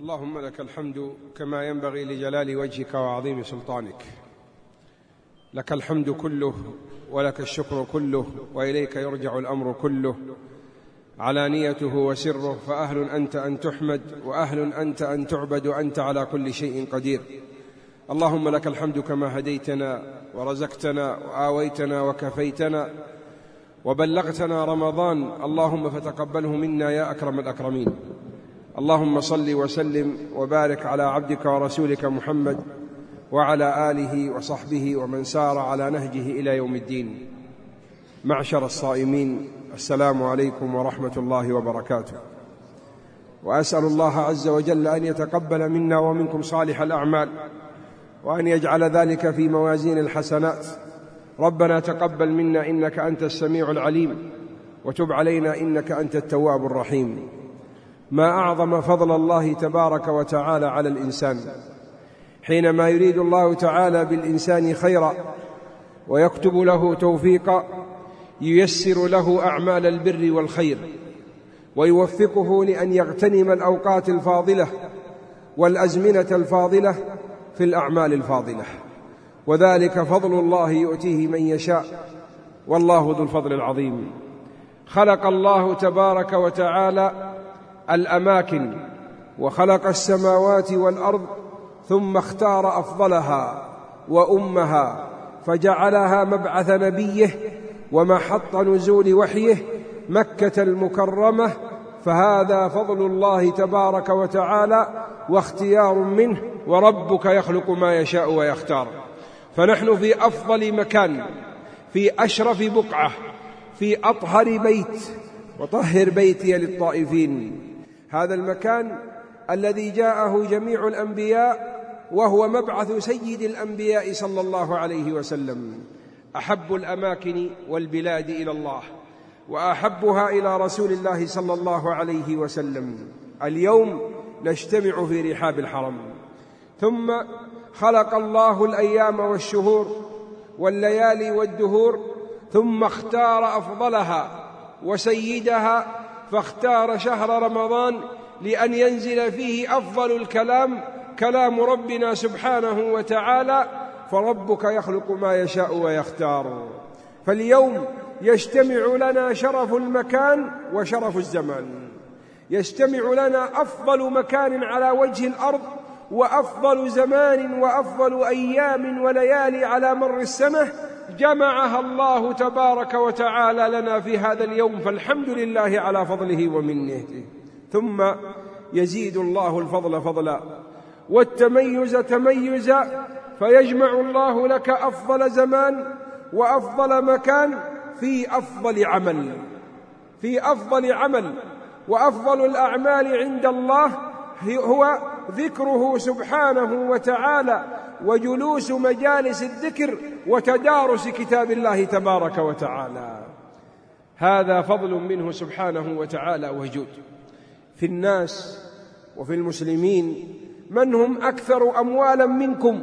اللهم لك الحمد كما ينبغي لجلال وجهك وعظيم سلطانك. لك الحمد كله ولك الشكر كله، وإليك يرجع الأمر كله، علانيته وسره، فأهل أنت أن تحمد وأهل أنت أن تعبد، وأنت على كل شيء قدير. اللهم لك الحمد كما هديتنا ورزقتنا وآويتنا وكفيتنا وبلغتنا رمضان، اللهم فتقبله منا يا أكرم الأكرمين. اللهم صل وسلم وبارك على عبدك ورسولك محمد وعلى آله وصحبه ومن سار على نهجه إلى يوم الدين. معشر الصائمين، السلام عليكم ورحمة الله وبركاته. وأسأل الله عز وجل أن يتقبل منا ومنكم صالح الأعمال، وأن يجعل ذلك في موازين الحسنات. ربنا تقبل منا إنك أنت السميع العليم، وتب علينا إنك أنت التواب الرحيم. ما أعظم فضل الله تبارك وتعالى على الإنسان حينما يريد الله تعالى بالإنسان خيرا ويكتب له توفيقا، ييسر له أعمال البر والخير، ويوفقه لأن يغتنم الأوقات الفاضلة والأزمنة الفاضلة في الأعمال الفاضلة، وذلك فضل الله يؤتيه من يشاء، والله ذو الفضل العظيم. خلق الله تبارك وتعالى الأماكن وخلق السماوات والأرض، ثم اختار أفضلها وأمها فجعلها مبعث نبيه ومحط نزول وحيه، مكة المكرمة. فهذا فضل الله تبارك وتعالى واختيار منه، وربك يخلق ما يشاء ويختار. فنحن في أفضل مكان، في أشرف بقعة، في أطهر بيت، وطهر بيتي للطائفين. هذا المكان الذي جاءه جميع الأنبياء، وهو مبعث سيد الأنبياء صلى الله عليه وسلم. أحب الأماكن والبلاد إلى الله، وأحبها إلى رسول الله صلى الله عليه وسلم. اليوم نجتمع في رحاب الحرم. ثم خلق الله الأيام والشهور والليالي والدهور، ثم اختار أفضلها وسيدها، فاختار شهر رمضان لأن ينزل فيه أفضل الكلام، كلام ربنا سبحانه وتعالى. فربك يخلق ما يشاء ويختار. فاليوم يجتمع لنا شرف المكان وشرف الزمان، يجتمع لنا أفضل مكان على وجه الأرض، وأفضل زمان، وأفضل أيام وليالي على مر السنة، جمعها الله تبارك وتعالى لنا في هذا اليوم، فالحمد لله على فضله ومنته. ثم يزيد الله الفضل فضلا والتميز تميزا، فيجمع الله لك أفضل زمان وأفضل مكان في أفضل عمل، في أفضل عمل. وأفضل الأعمال عند الله هو ذكره سبحانه وتعالى، وجلوس مجالس الذكر، وتدارس كتاب الله تبارك وتعالى. هذا فضل منه سبحانه وتعالى وجود. في الناس وفي المسلمين من هم أكثر أموالا منكم،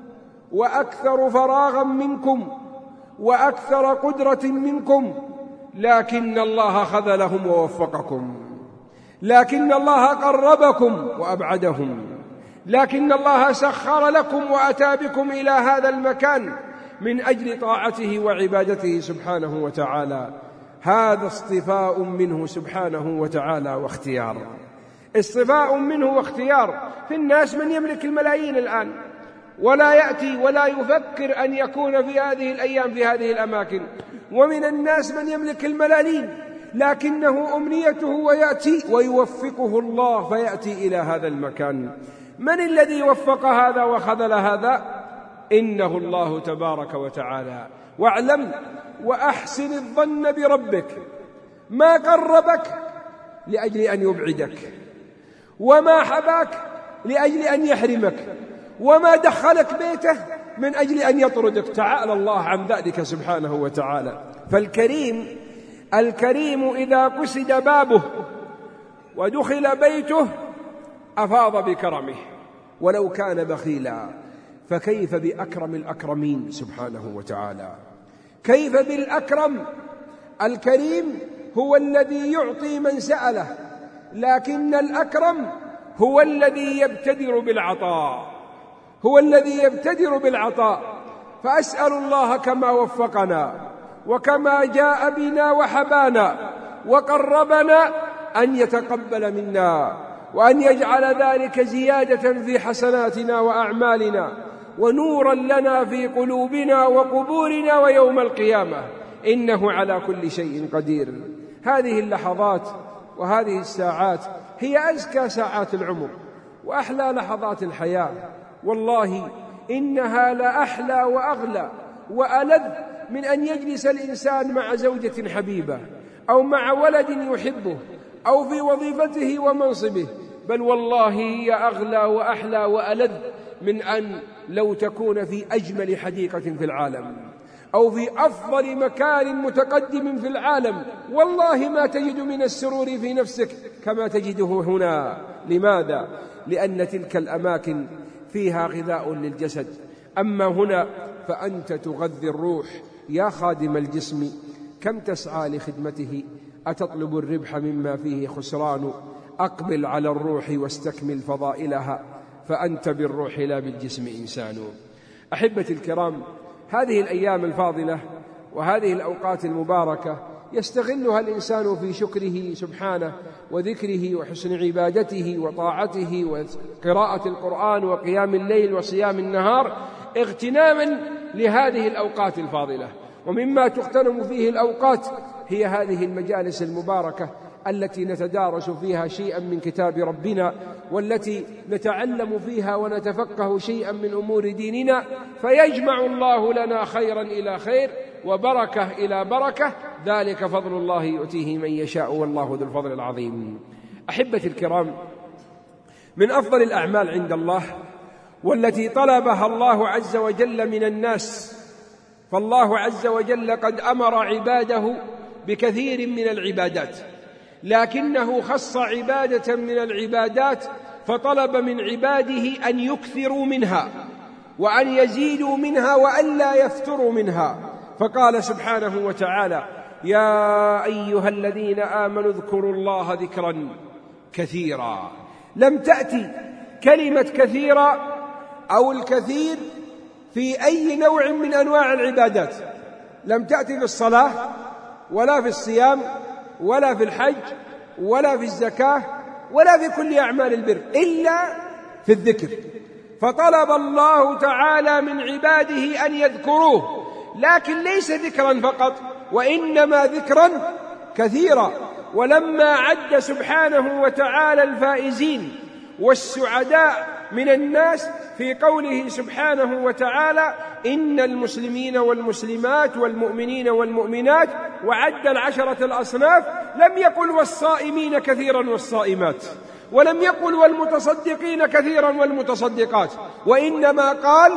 وأكثر فراغا منكم، وأكثر قدرة منكم، لكن الله خذلهم ووفقكم، لكن الله قربكم وأبعدهم، لكن الله سخر لكم وأتى بكم إلى هذا المكان من أجل طاعته وعبادته سبحانه وتعالى. هذا اصطفاء منه سبحانه وتعالى واختيار، اصطفاء منه واختيار. في الناس من يملك الملايين الآن، ولا يأتي ولا يفكر أن يكون في هذه الأيام في هذه الأماكن، ومن الناس من يملك الملالين لكنه أمنيته ويأتي ويوفقه الله فيأتي إلى هذا المكان. من الذي وفق هذا وخذل هذا؟ إنه الله تبارك وتعالى. واعلم وأحسن الظن بربك، ما قربك لأجل أن يبعدك، وما حباك لأجل أن يحرمك، وما دخلك بيته من أجل أن يطردك. تعالى الله عن ذلك سبحانه وتعالى. فالكريم إذا قصد بابه ودخل بيته أفاض بكرمه، ولو كان بخيلا فكيف بأكرم الأكرمين سبحانه وتعالى. كيف بالأكرم؟ الكريم هو الذي يعطي من سأله، لكن الأكرم هو الذي يبتدر بالعطاء، هو الذي يبتدر بالعطاء. فأسأل الله كما وفقنا وكما جاء بنا وحبانا وقربنا أن يتقبل منا، وأن يجعل ذلك زيادة في حسناتنا وأعمالنا، ونورا لنا في قلوبنا وقبورنا ويوم القيامة، إنه على كل شيء قدير. هذه اللحظات وهذه الساعات هي أزكى ساعات العمر وأحلى لحظات الحياة، والله إنها لأحلى وأغلى وألذ من أن يجلس الإنسان مع زوجة حبيبة أو مع ولد يحبه أو في وظيفته ومنصبه، بل والله هي أغلى وأحلى وألذ من أن لو تكون في أجمل حديقة في العالم أو في أفضل مكان متقدم في العالم. والله ما تجد من السرور في نفسك كما تجده هنا. لماذا؟ لأن تلك الأماكن فيها غذاء للجسد، أما هنا فأنت تغذي الروح. يا خادم الجسم كم تسعى لخدمته، أتطلب الربح مما فيه خسران؟ أقبل على الروح واستكمل فضائلها، فأنت بالروح لا بالجسم إنسان. أحبتي الكرام، هذه الأيام الفاضلة وهذه الأوقات المباركة يستغلها الإنسان في شكره سبحانه وذكره وحسن عبادته وطاعته وقراءة القرآن وقيام الليل وصيام النهار اغتناما لهذه الأوقات الفاضلة. ومما تغتنم فيه الأوقات هي هذه المجالس المباركة التي نتدارس فيها شيئا من كتاب ربنا، والتي نتعلم فيها ونتفقه شيئا من أمور ديننا، فيجمع الله لنا خيرا إلى خير وبركة إلى بركة، ذلك فضل الله يؤتيه من يشاء والله ذو الفضل العظيم. أحبتي الكرام، من أفضل الأعمال عند الله والتي طلبها الله عز وجل من الناس، فالله عز وجل قد أمر عباده بكثير من العبادات، لكنه خص عبادة من العبادات فطلب من عباده أن يكثروا منها وأن يزيدوا منها وأن لا يفتروا منها. فقال سبحانه وتعالى: يا أيها الذين آمنوا اذكروا الله ذكرا كثيرا. لم تأتي كلمة كثيرا أو الكثير في أي نوع من أنواع العبادات، لم تأتي في الصلاة ولا في الصيام ولا في الحج ولا في الزكاة ولا في كل أعمال البر إلا في الذكر. فطلب الله تعالى من عباده أن يذكروه، لكن ليس ذكرا فقط وإنما ذكرا كثيرا. ولما عد سبحانه وتعالى الفائزين والسعداء من الناس في قوله سبحانه وتعالى: إن المسلمين والمسلمات والمؤمنين والمؤمنات، وعد العشرة الأصناف، لم يقل والصائمين كثيرا والصائمات، ولم يقل والمتصدقين كثيرا والمتصدقات، وإنما قال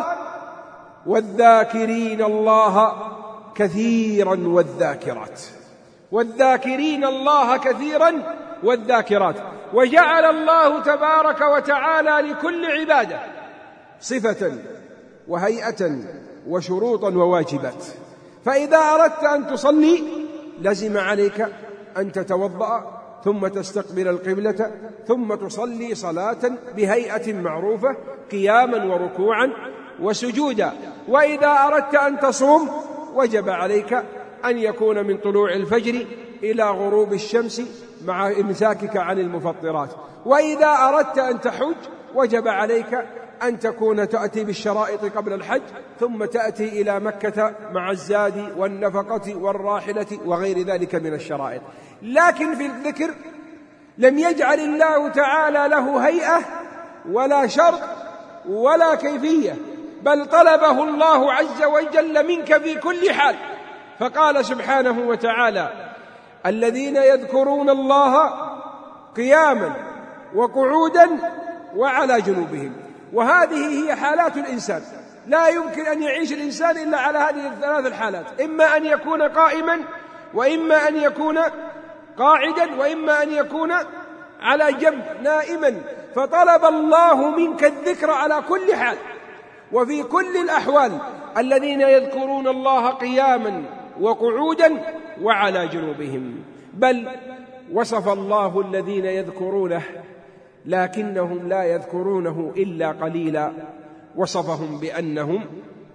والذاكرين الله كثيرا والذاكرات، والذاكرين الله كثيرا والذاكرات. وجعل الله تبارك وتعالى لكل عبادة صفة وهيئة وشروطا وواجبات. فإذا أردت أن تصلي لزم عليك أن تتوضأ ثم تستقبل القبلة ثم تصلي صلاة بهيئة معروفة قياما وركوعا وسجودا. وإذا أردت أن تصوم وجب عليك أن يكون من طلوع الفجر إلى غروب الشمس مع إمساكك عن المفطرات. وإذا أردت أن تحج وجب عليك أن تكون تأتي بالشرائط قبل الحج، ثم تأتي إلى مكة مع الزاد والنفقة والراحلة وغير ذلك من الشرائط. لكن في الذكر لم يجعل الله تعالى له هيئة ولا شرط ولا كيفية، بل طلبه الله عز وجل منك في كل حال. فقال سبحانه وتعالى: الذين يذكرون الله قياما وقعودا وعلى جنوبهم. وهذه هي حالات الإنسان، لا يمكن أن يعيش الإنسان إلا على هذه الثلاث الحالات، إما أن يكون قائما، وإما أن يكون قاعدا، وإما أن يكون على جنب نائما. فطلب الله منك الذكر على كل حال وفي كل الأحوال. الذين يذكرون الله قياما وقعودا وعلى جنوبهم. بل وصف الله الذين يذكرونه لكنهم لا يذكرونه إلا قليلا. وصفهم بأنهم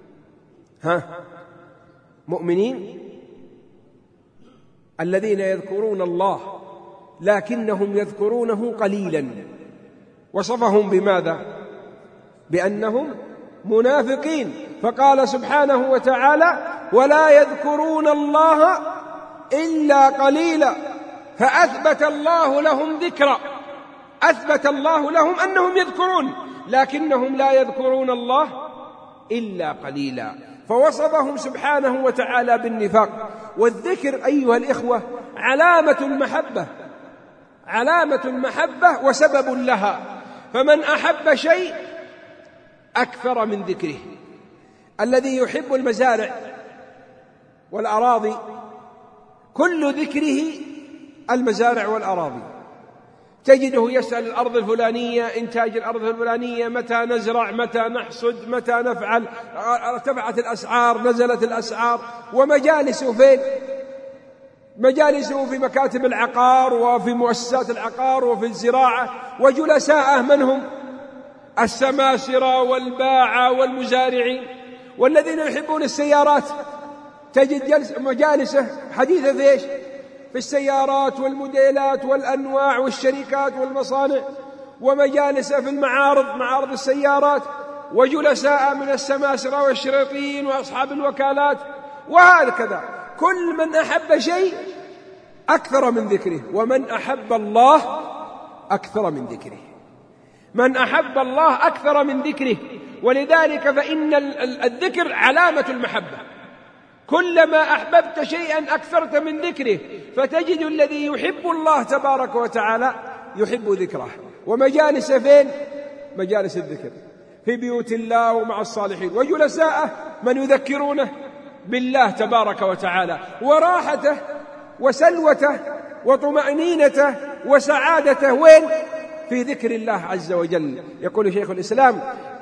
مؤمنين الذين يذكرون الله لكنهم يذكرونه قليلا. وصفهم بماذا؟ بأنهم منافقين، فقال سبحانه وتعالى: ولا يذكرون الله إلا قليلا. فأثبت الله لهم ذكرا، أثبت الله لهم أنهم يذكرون لكنهم لا يذكرون الله إلا قليلا. فوصفهم سبحانه وتعالى بالنفاق. والذكر أيها الإخوة علامة المحبة، علامة المحبة وسبب لها. فمن أحب شيء أكثر من ذكره. الذي يحب المزارع والأراضي كل ذكره المزارع والأراضي، تجده يسأل الأرض الفلانية، إنتاج الأرض الفلانية، متى نزرع، متى نحصد، متى نفعل، ارتفعت الأسعار، نزلت الأسعار. ومجالسه فين؟ مجالسه في مكاتب العقار وفي مؤسسات العقار وفي الزراعة. وجلساءه من هم؟ السماسرة والباعة والمزارعين. والذين يحبون السيارات تجد مجالسه حديثة في إيش؟ في السيارات والموديلات والأنواع والشركات والمصانع. ومجالسه في المعارض، معارض السيارات. وجلساء من السماسرة والشريطين وأصحاب الوكالات. وهكذا كل من أحب شيء أكثر من ذكره. ومن أحب الله أكثر من ذكره، من أحب الله أكثر من ذكره. ولذلك فإن الذكر علامة المحبة. كلما أحببت شيئا أكثرت من ذكره. فتجد الذي يحب الله تبارك وتعالى يحب ذكره. ومجالس فين؟ مجالس الذكر في بيوت الله ومع الصالحين. وجلساءه من يذكرونه بالله تبارك وتعالى. وراحته وسلوته وطمأنينته وسعادته وين؟ في ذكر الله عز وجل. يقول شيخ الإسلام: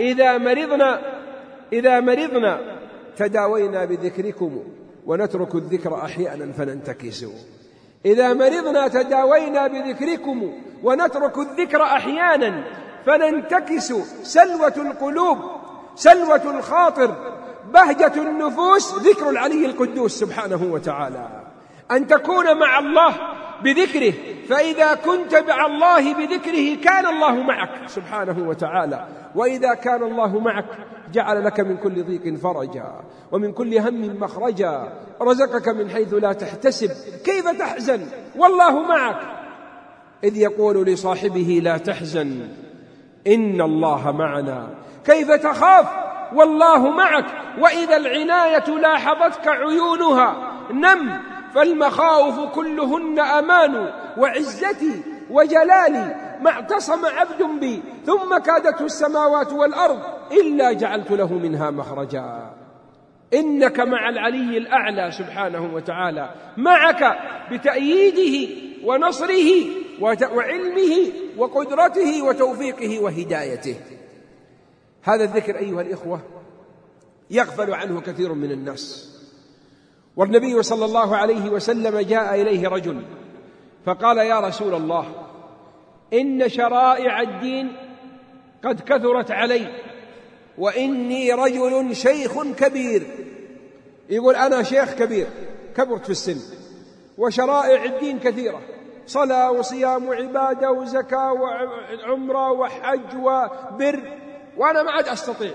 إذا مرضنا تداوينا بذكركم ونترك الذكر أحيانا فننتكس. إذا مرضنا تداوينا بذكركم ونترك الذكر أحيانا فننتكس. سلوة القلوب، سلوة الخاطر، بهجة النفوس ذكر العلي القدوس سبحانه وتعالى. أن تكون مع الله بذكره، فإذا كنت مع الله بذكره كان الله معك سبحانه وتعالى. وإذا كان الله معك جعل لك من كل ضيق فرجا ومن كل هم مخرجا، رزقك من حيث لا تحتسب. كيف تحزن والله معك؟ إذ يقول لصاحبه: لا تحزن إن الله معنا. كيف تخاف والله معك؟ وإذا العناية لاحظتك عيونها نم، فالمخاوف كلهن أمان. وعزتي وجلالي ما اعتصم عبد بي ثم كادته السماوات والأرض إلا جعلت له منها مخرجا. إنك مع العلي الأعلى سبحانه وتعالى، معك بتأييده ونصره وعلمه وقدرته وتوفيقه وهدايته. هذا الذكر أيها الإخوة يغفل عنه كثير من الناس. والنبي صلى الله عليه وسلم جاء إليه رجل فقال: يا رسول الله، إن شرائع الدين قد كثرت علي، وإني رجل شيخ كبير. يقول: أنا شيخ كبير، كبرت في السن، وشرائع الدين كثيرة، صلاة وصيام وعبادة وزكاة وعمرة وحج وبر، وأنا ما عاد أستطيع،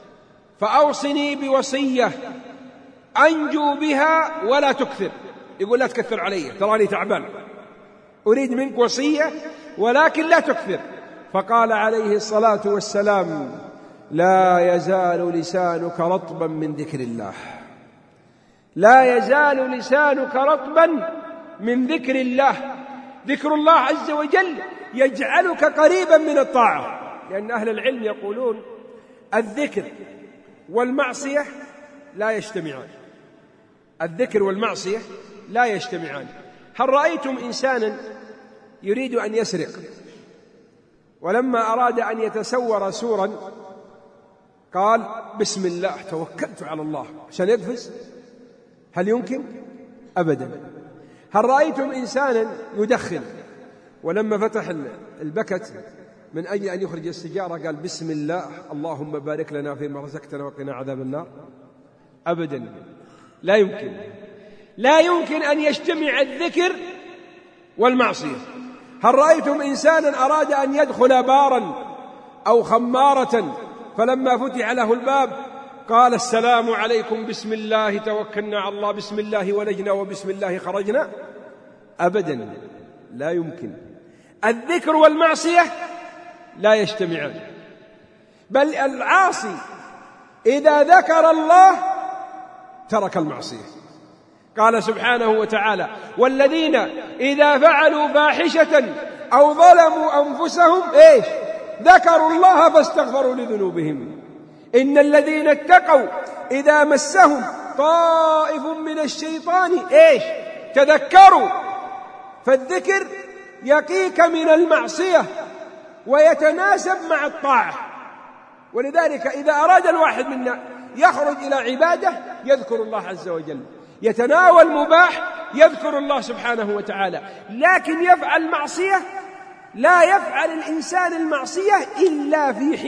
فأوصني بوصية أنجو بها ولا تكثر. يقول: لا تكثر علي، تراني تعبان، أريد منك وصية ولكن لا تكثر. فقال عليه الصلاة والسلام: لا يزال لسانك رطبا من ذكر الله، لا يزال لسانك رطبا من ذكر الله. ذكر الله عز وجل يجعلك قريبا من الطاعة. لأن أهل العلم يقولون: الذكر والمعصية لا يجتمعان، الذكر والمعصية لا يجتمعان. هل رأيتم إنسانا يريد أن يسرق، ولما أراد أن يتسور سورا قال: بسم الله توكلت على الله، عشان يقفز؟ هل يمكن؟ أبدا. هل رأيتم إنسانا يدخن، ولما فتح البكت من أجل أن يخرج السجارة قال بسم الله اللهم بارك لنا فيما رزقتنا وقنا عذاب النار؟ أبدا، لا يمكن أن يجتمع الذكر والمعصية. هل رأيتم إنسانا أراد أن يدخل بارا أو خمارة فلما فتح له الباب قال السلام عليكم بسم الله توكلنا على الله بسم الله ولجنا وبسم الله خرجنا؟ أبدا، لا يمكن. الذكر والمعصية لا يجتمعان، بل العاصي إذا ذكر الله ترك المعصية. قال سبحانه وتعالى والذين إذا فعلوا فاحشة أو ظلموا أنفسهم ذكروا الله فاستغفروا لذنوبهم إن الذين اتقوا إذا مسهم طائف من الشيطان تذكروا. فالذكر يقيك من المعصية ويتناسب مع الطاعة. ولذلك إذا أراد الواحد منا يخرج إلى عبادة يذكر الله عز وجل، يتناول مباح يذكر الله سبحانه وتعالى. لكن يفعل معصية لا يفعل الإنسان المعصية إلا في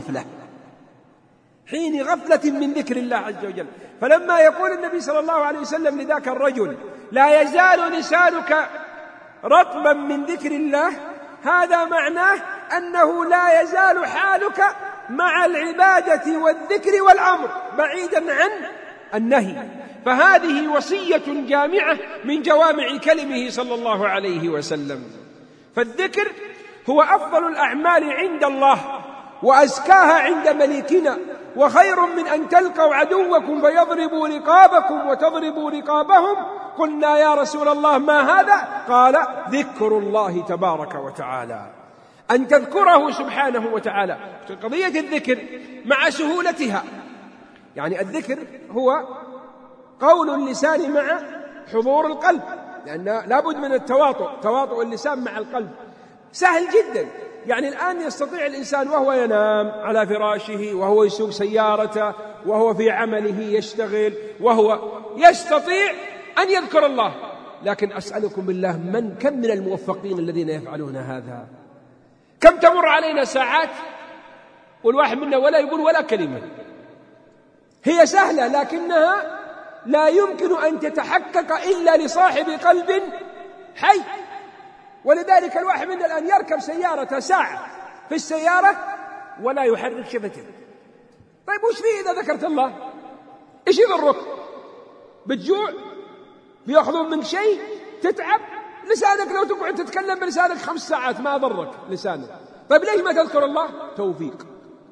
حين غفلة من ذكر الله عز وجل. فلما يقول النبي صلى الله عليه وسلم لذاك الرجل لا يزال لسانك رطبا من ذكر الله، هذا معناه أنه لا يزال حالك مع العبادة والذكر والأمر بعيدا عن النهي. فهذه وصية جامعة من جوامع كلمه صلى الله عليه وسلم. فالذكر هو أفضل الأعمال عند الله وأزكاها عند مليكنا، وخير من أن تلقوا عدوكم فيضربوا رقابكم وتضربوا رقابهم. قلنا يا رسول الله ما هذا؟ قال ذكر الله تبارك وتعالى، أن تذكره سبحانه وتعالى. قضية الذكر مع سهولتها، يعني الذكر هو قول اللسان مع حضور القلب، لأن لابد من تواطؤ اللسان مع القلب. سهل جدا، يعني الآن يستطيع الإنسان وهو ينام على فراشه وهو يسوق سيارته وهو في عمله يشتغل وهو يستطيع أن يذكر الله. لكن أسألكم بالله كم من الموفقين الذين يفعلون هذا؟ كم تمر علينا ساعات والواحد منا ولا يقول ولا كلمة. هي سهلة لكنها لا يمكن أن تتحقق إلا لصاحب قلب حي. ولذلك الواحد منا الآن يركب سيارة ساعة في السيارة ولا يحرك شفتيه. طيب وش فيه إذا ذكرت الله؟ إيش يضرك؟ بتجوع؟ بيأخذون منك شيء؟ تتعب؟ لسانك لو تقعد تتكلم بلسانك 5 ساعات ما ضرك لسانك. طيب ليش ما تذكر الله؟ توفيق.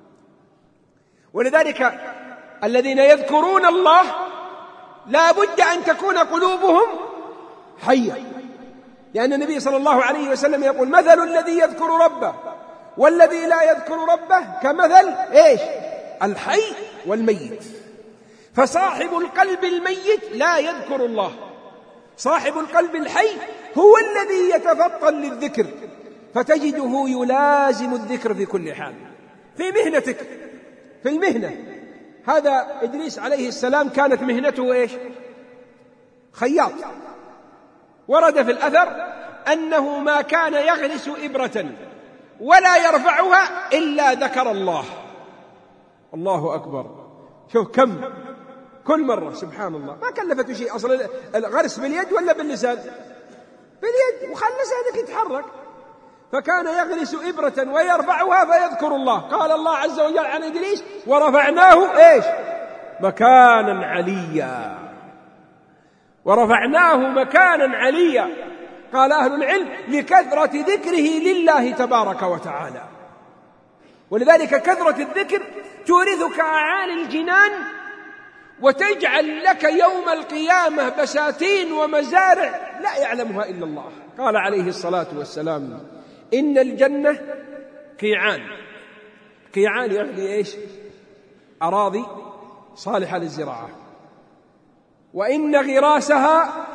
ولذلك الذين يذكرون الله لا بد أن تكون قلوبهم حية، لأن النبي صلى الله عليه وسلم يقول مثل الذي يذكر ربه والذي لا يذكر ربه كمثل الحي والميت. فصاحب القلب الميت لا يذكر الله، صاحب القلب الحي هو الذي يتفطن للذكر، فتجده يلازم الذكر في كل حال. في مهنتك، في المهنة، هذا إدريس عليه السلام كانت مهنته خياط. ورد في الأثر أنه ما كان يغرس إبرة ولا يرفعها إلا ذكر الله. الله أكبر. شوف كم كل مرة سبحان الله، ما كلفته شيء أصلا. الغرس باليد ولا باللسان؟ باليد، وخلى لسانك يتحرك. فكان يغرس إبرة ويرفعها فيذكر الله. قال الله عز وجل عن إدريس ورفعناه مكانا عليا، ورفعناه مكانا عليا. قال أهل العلم لكثرة ذكره لله تبارك وتعالى. ولذلك كثرة الذكر تورثك أعالي الجنان وتجعل لك يوم القيامة بساتين ومزارع لا يعلمها إلا الله. قال عليه الصلاة والسلام إن الجنة قيعان. قيعان يعني أراضي صالحة للزراعة، وإن غراسها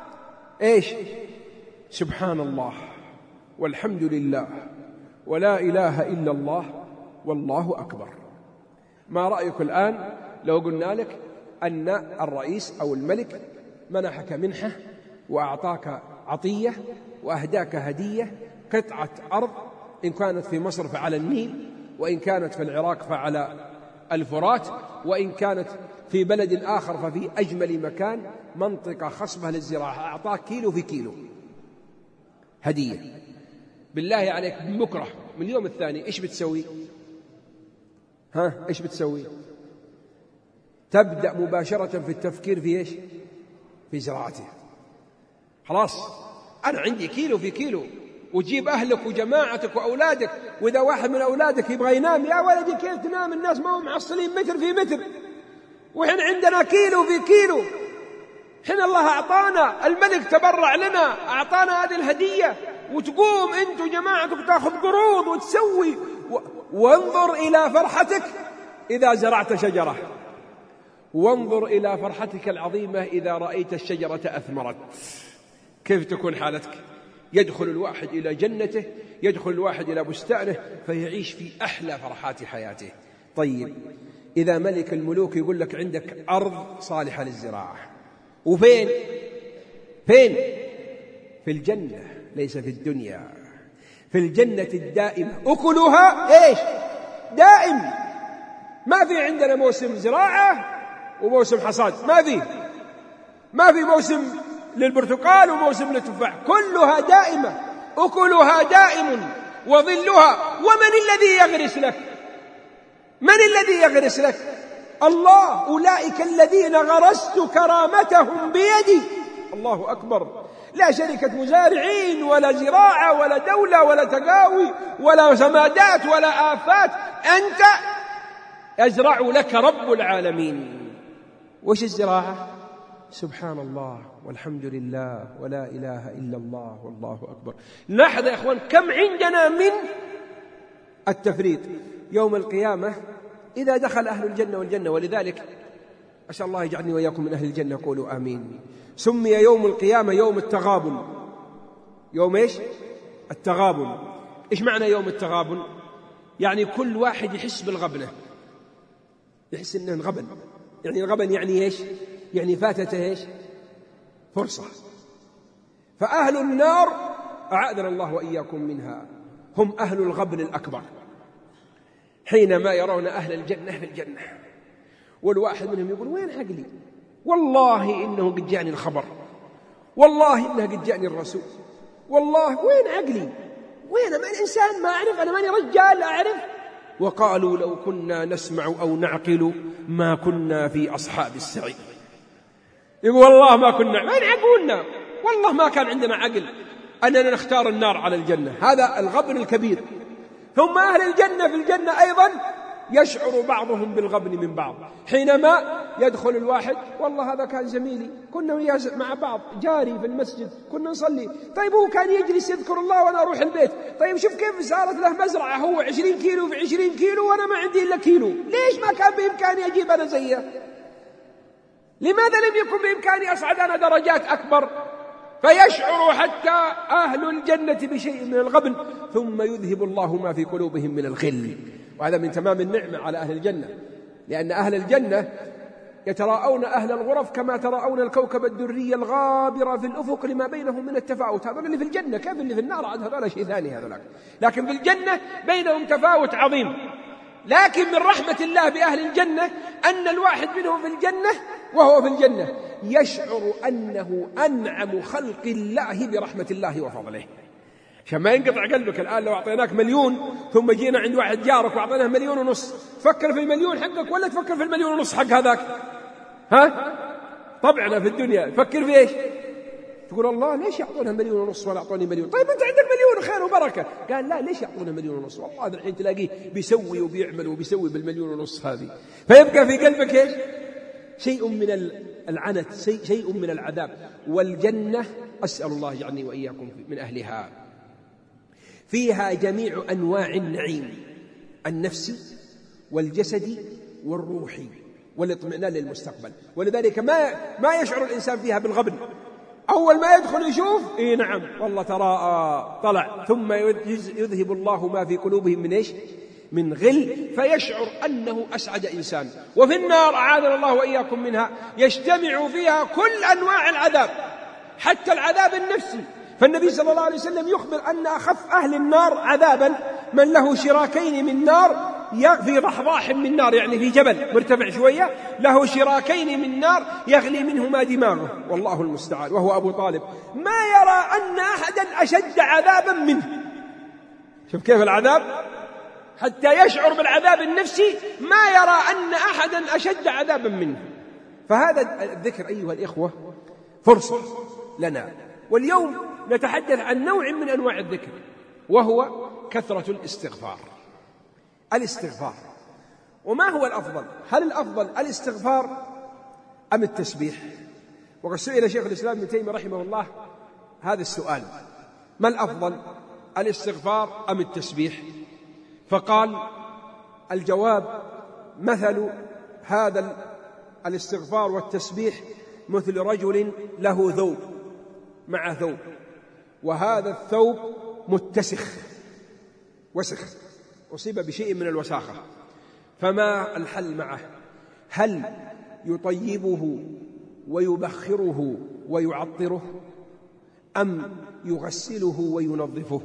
سبحان الله والحمد لله ولا إله إلا الله والله أكبر. ما رأيك الآن لو قلنا لك أن الرئيس أو الملك منحك منحة وأعطاك عطية وأهداك هدية قطعة أرض إن كانت في مصر فعلى النيل، وإن كانت في العراق فعلى الفرات، وإن كانت في بلد آخر ففي أجمل مكان، منطقة خصبة للزراعة، أعطاك كيلو في كيلو هدية. بالله عليك بكرة من اليوم الثاني إيش بتسوي؟ إيش بتسوي؟ تبدأ مباشرة في التفكير في إيش؟ في زراعته. خلاص أنا عندي كيلو في كيلو، وتجيب أهلك وجماعتك وأولادك، وإذا واحد من أولادك يبغى ينام، يا ولدي كيف تنام؟ الناس ما هم معصلين متر في متر، وإحنا عندنا كيلو في كيلو. حين الله أعطانا، الملك تبرع لنا، أعطانا هذه الهدية، وتقوم أنت وجماعتك تأخذ قروض وتسوي. وانظر إلى فرحتك إذا زرعت شجرة، وانظر إلى فرحتك العظيمة إذا رأيت الشجرة أثمرت. كيف تكون حالتك؟ يدخل الواحد إلى جنته، يدخل الواحد إلى بستانه، فيعيش في أحلى فرحات حياته. طيب إذا ملك الملوك يقول لك عندك أرض صالحة للزراعة، وفين؟ فين؟ في الجنة، ليس في الدنيا. في الجنة الدائمة أكلها إيش؟ دائم. ما في عندنا موسم زراعة وموسم حصاد، ما في موسم للبرتقال وموسم للتفاح، كلها دائمة، أكلها دائم وظلها. ومن الذي يغرس لك؟ من الذي يغرس لك؟ الله. أولئك الذين غرست كرامتهم بيدي. الله أكبر. لا شركة مزارعين ولا زراعة ولا دولة ولا تقاوي ولا سمادات ولا آفات، أنت يزرع لك رب العالمين. وش الزراعة؟ سبحان الله والحمد لله ولا إله إلا الله والله أكبر. لاحظ يا أخوان كم عندنا من التفريط. يوم القيامة إذا دخل أهل الجنة والجنة، ولذلك أسأل الله يجعلني وإياكم من أهل الجنة، قولوا آمين. سمي يوم القيامة يوم التغابن. يوم إيش؟ التغابن. إيش معنى يوم التغابن؟ يعني كل واحد يحس بالغبنة، يحس إنه انغبن. يعني الغبن يعني إيش؟ يعني فاتته إيش؟ فرصة. فأهل النار أعاذنا الله وإياكم منها هم أهل الغبن الأكبر، حينما يرون أهل الجنة في الجنة، والواحد منهم يقول وين عقلي؟ والله إنه قد جاءني الخبر، والله إنه قد جاءني الرسول، والله وين عقلي؟ وين؟ ما الإنسان ما أعرف، أنا ماني رجال أعرف. وقالوا لو كنا نسمع أو نعقل ما كنا في أصحاب السعير. يقول والله ما كنا، وين عقولنا؟ والله ما كان عندنا عقل أننا نختار النار على الجنة. هذا الغبن الكبير. ثم أهل الجنة في الجنة أيضا يشعر بعضهم بالغبن من بعض، حينما يدخل الواحد والله هذا كان زميلي، كنا وياه مع بعض، جاري في المسجد، كنا نصلي، طيب هو كان يجلس يذكر الله وأنا أروح البيت، طيب شوف كيف صارت له مزرعة، هو 20 كيلو في 20 كيلو وأنا ما عندي إلا كيلو، ليش ما كان بإمكاني أجيب أنا زيه؟ لماذا لم يكن بإمكاني أصعد أنا درجات أكبر؟ فيشعر حتى أهل الجنة بشيء من الغبن، ثم يذهب الله ما في قلوبهم من الغل. وهذا من تمام النعمة على أهل الجنة، لأن أهل الجنة يتراءون أهل الغرف كما تراءون الكوكب الدري الغابر في الأفق لما بينهم من التفاوت. هذول اللي في الجنة، كيف اللي في النار عاد هذول شيء ثاني هذولاك، لكن في الجنة بينهم تفاوت عظيم. لكن من رحمة الله بأهل الجنة أن الواحد منهم في الجنة وهو في الجنة يشعر أنه أنعم خلق الله برحمة الله وفضله، عشان ما ينقطع قلبك. الآن لو أعطيناك 1,000,000 ثم جينا عند واحد جارك وأعطيناه 1,500,000، تفكر في 1,000,000 حقك ولا تفكر في 1,500,000 حق هذاك؟ طبعا في الدنيا تفكر في إيش؟ تقول الله ليش يعطونها 1,500,000 ولا أعطوني 1,000,000؟ طيب أنت عندك 1,000,000 خير وبركة. قال لا، ليش يعطونها 1,500,000؟ والله الحين تلاقيه بيسوي وبيعمل وبيسوي بال1,500,000 هذه. فيبقى في قلبك إيش؟ شيء من العنت، شيء من العذاب. والجنة أسأل الله يجعلني وإياكم من أهلها، فيها جميع أنواع النعيم النفسي والجسدي والروحي والاطمئنان للمستقبل. ولذلك ما يشعر الإنسان فيها بالغبن. أول ما يدخل يشوف نعم والله تراءى طلع، ثم يذهب الله ما في قلوبهم من إيش؟ من غل، فيشعر أنه أسعد إنسان. وفي النار أعاذنا الله وإياكم منها يجتمع فيها كل أنواع العذاب، حتى العذاب النفسي، فالنبي صلى الله عليه وسلم يخبر أن أخف أهل النار عذابا من له شراكين من نار في ضحضاح من نار، يعني في جبل مرتفع شوية له شراكين من نار يغلي منهما دماغه، والله المستعان، وهو أبو طالب. ما يرى أن أحدا أشد عذابا منه. شوف كيف العذاب، حتى يشعر بالعذاب النفسي ما يرى أن أحدا أشد عذابا منه. فهذا الذكر أيها الإخوة فرصة لنا، واليوم نتحدث عن نوع من أنواع الذكر، وهو كثرة الاستغفار. الاستغفار، وما هو الأفضل؟ هل الأفضل الاستغفار أم التسبيح؟ وقد سئل شيخ الإسلام ابن تيمية رحمه الله هذا السؤال: ما الأفضل، الاستغفار أم التسبيح؟ فقال: الجواب: مثل هذا الاستغفار والتسبيح مثل رجل له ثوب، مع ثوب، وهذا الثوب متسخ، وسخ، أصيب بشيء من الوساخة، فما الحل معه؟ هل يطيبه ويبخره ويعطره، أم يغسله وينظفه؟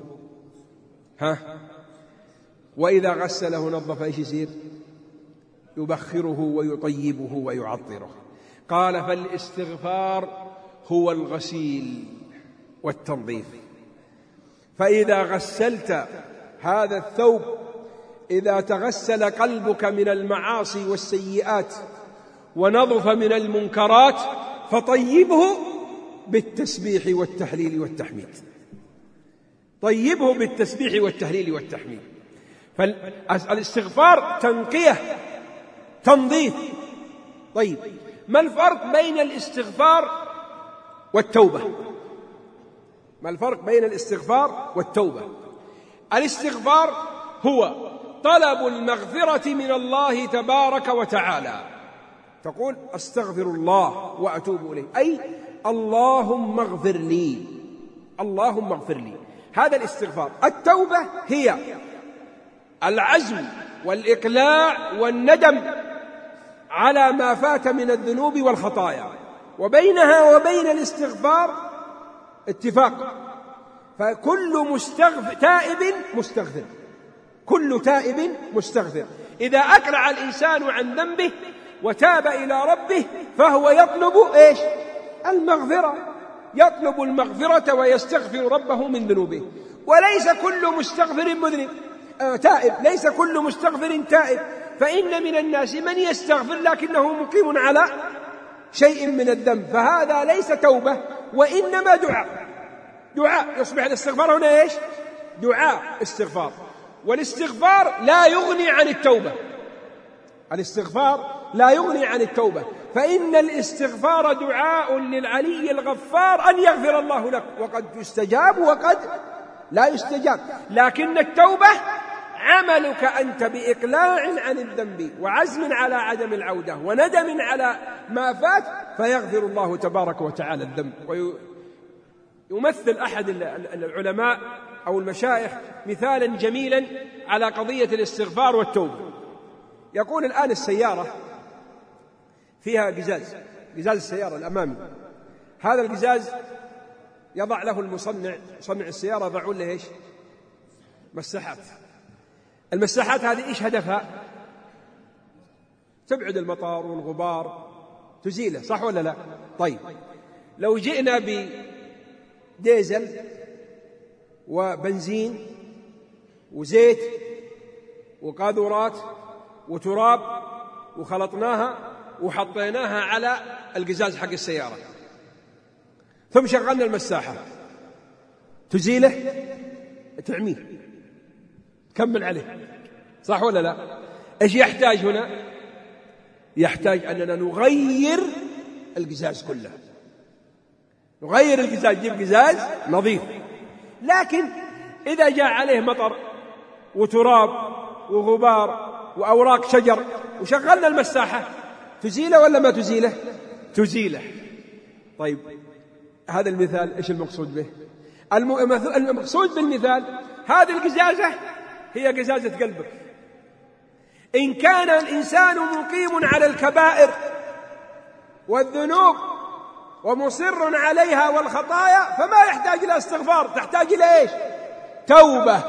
وإذا غسله نظف إيش يصير؟ يبخره ويطيبه ويعطره. قال: فالاستغفار هو الغسيل والتنظيف. فإذا غسلت هذا الثوب، إذا تغسل قلبك من المعاصي والسيئات ونظف من المنكرات، فطيبه بالتسبيح والتهليل والتحميد. طيبه بالتسبيح والتهليل والتحميد. فالاستغفار تنقية، تنظيف. طيب، ما الفرق بين الاستغفار والتوبة؟ ما الفرق بين الاستغفار والتوبة؟ الاستغفار هو طلب المغفرة من الله تبارك وتعالى، تقول: أستغفر الله وأتوب إليه، أي اللهم اغفر لي، اللهم اغفر لي. هذا الاستغفار. التوبة هي العزم والإقلاع والندم على ما فات من الذنوب والخطايا، وبينها وبين الاستغفار اتفاق، فكل تائب مستغفر، كل تائب مستغفر. إذا أقلع الإنسان عن ذنبه وتاب إلى ربه فهو يطلب إيش؟ المغفرة، يطلب المغفرة ويستغفر ربه من ذنوبه. وليس كل مستغفر مذنب تائب، ليس كل مستغفر تائب، فإن من الناس من يستغفر لكنه مقيم على شيء من الذنب، فهذا ليس توبة وإنما دعاء. يصبح الاستغفار هنا إيش؟ دعاء، استغفار. والاستغفار لا يغني عن التوبة، الاستغفار لا يغني عن التوبة، فإن الاستغفار دعاء للعلي الغفار أن يغفر الله لك، وقد يستجاب وقد لا يستجاب. لكن التوبة عملك أنت بإقلاع عن الذنب وعزم على عدم العودة وندم على ما فات، فيغفر الله تبارك وتعالى الذنب. ويمثل أحد العلماء أو المشايخ مثالا جميلا على قضية الاستغفار والتوبة. يقول: الآن السيارة فيها قزاز السيارة الأمامي، هذا القزاز يضع له مصنع السيارة، يضعون له إيش؟ مساحات. المساحات هذه إيش هدفها؟ تبعد المطر والغبار، تزيله، صح ولا لا؟ طيب، لو جئنا بديزل وبنزين وزيت وقاذورات وتراب وخلطناها وحطيناها على القزاز حق السيارة، ثم شغلنا المساحة، تزيله؟ تعميه، تكمل عليه، صح ولا لا؟ إيش يحتاج هنا؟ يحتاج أننا نغير القزاز كله، نغير القزاز، نجيب قزاز نظيف. لكن إذا جاء عليه مطر وتراب وغبار وأوراق شجر وشغلنا المساحة، تزيله ولا ما تزيله؟ تزيله. طيب، هذا المثال إيش المقصود به؟ المقصود بالمثال هذه القزازة هي قزازة قلبك. إن كان الإنسان مقيم على الكبائر والذنوب ومصر عليها والخطايا فما يحتاج إلى استغفار، تحتاج إلى إيش؟ توبة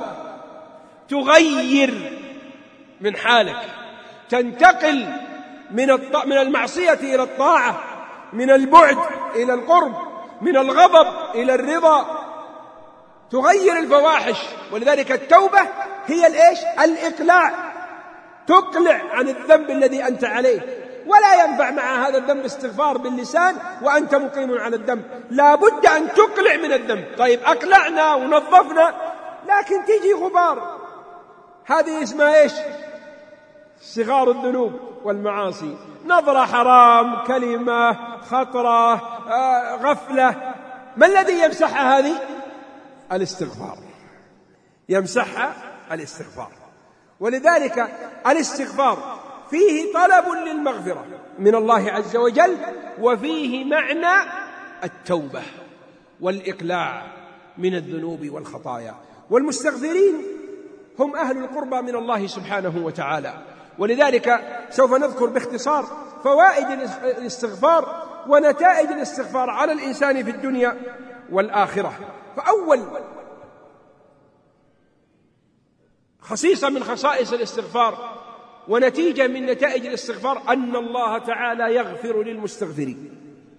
تغير من حالك، تنتقل من المعصية إلى الطاعة، من البعد إلى القرب، من الغضب إلى الرضا، تغير الفواحش. ولذلك التوبة هي الإيش؟ الإقلاع، تقلع عن الذنب الذي أنت عليه. ولا ينفع مع هذا الذنب استغفار باللسان وأنت مقيم على الذنب، لا بد أن تقلع من الذنب. طيب أقلعنا ونظفنا، لكن تيجي غبار، هذه اسمها إيش؟ صغار الذنوب والمعاصي، نظرة حرام، كلمة خطرة، غفلة. ما الذي يمسحها هذه؟ الاستغفار، يمسحها الاستغفار. ولذلك الاستغفار فيه طلب للمغفرة من الله عز وجل، وفيه معنى التوبة والإقلاع من الذنوب والخطايا. والمستغفرين هم أهل القربى من الله سبحانه وتعالى. ولذلك سوف نذكر باختصار فوائد الاستغفار ونتائج الاستغفار على الإنسان في الدنيا والآخرة. فأول خصيصة من خصائص الاستغفار ونتيجة من نتائج الاستغفار أن الله تعالى يغفر للمستغفرين.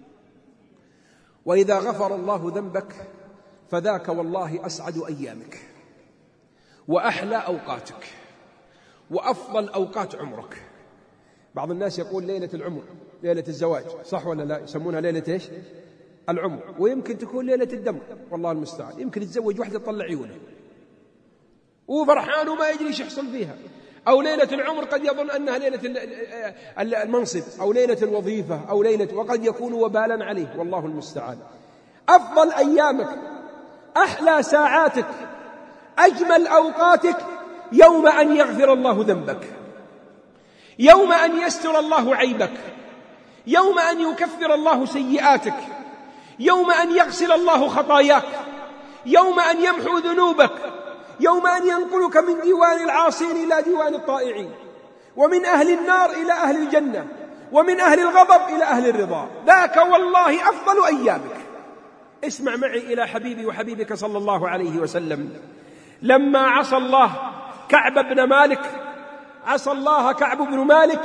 وإذا غفر الله ذنبك فذاك والله أسعد أيامك وأحلى أوقاتك وأفضل أوقات عمرك. بعض الناس يقول ليلة العمر ليلة الزواج، صح ولا لا؟ يسمونها ليلة إيش؟ العمر. ويمكن تكون ليلة الدم، والله المستعان. يمكن يتزوج واحدة تطلع عيونه وفرحان وما يدري ايش يحصل فيها. أو ليلة العمر قد يظن أنها ليلة المنصب أو ليلة الوظيفة أو ليلة، وقد يكون وبالا عليه، والله المستعان. أفضل أيامك، أحلى ساعاتك، أجمل أوقاتك يوم أن يغفر الله ذنبك، يوم أن يستر الله عيبك، يوم أن يكفر الله سيئاتك، يوم أن يغسل الله خطاياك، يوم أن يمحو ذنوبك، يوم أن ينقلك من ديوان العاصين إلى ديوان الطائعين، ومن أهل النار إلى أهل الجنة، ومن أهل الغضب إلى أهل الرضا. ذاك والله أفضل أيامك. اسمع معي إلى حبيبي وحبيبك صلى الله عليه وسلم. لما عصى الله كعب بن مالك، عصى الله كعب بن مالك